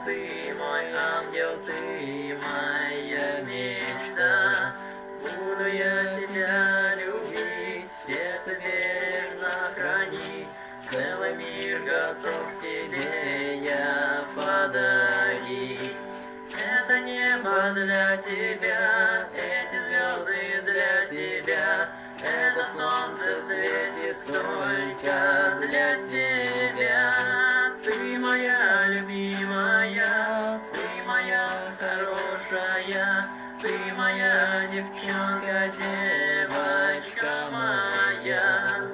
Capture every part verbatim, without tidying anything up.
ты мой ангел, ты моя мечта. Буду я тебя любить, в сердце бережно хранить. Целый мир готов тебе я подарить. Это небо для тебя, эти звезды для тебя. Это солнце светит только для тебя. Ты моя любимая, ты моя хорошая, ты моя девчонка, девочка моя.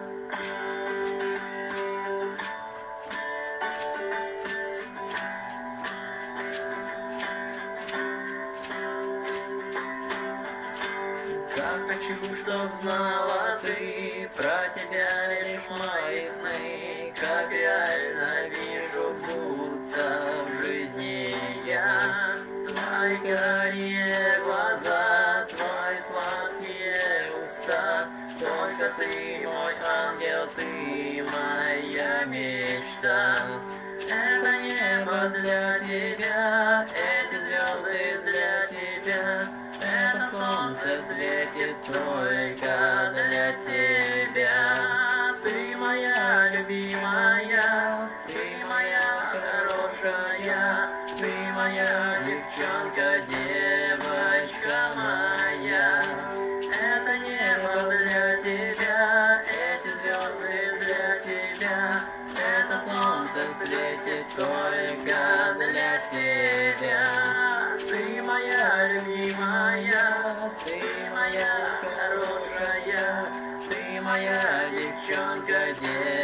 Как хочу, чтоб знала ты про тебя лишь мои сны, как реально вижу, будто в жизни я. Твои карие глаза, твои сладкие уста, только ты мой ангел, ты моя мечта. Это небо для тебя, эти звезды для тебя. Это солнце светит только для тебя. Ты моя любимая, ты моя хорошая, ты моя девчонка, девочка моя. Это небо для тебя, эти звезды для тебя. Это солнце светит только для тебя. Ты моя любимая, ты моя хорошая, ты моя девчонка, девочка.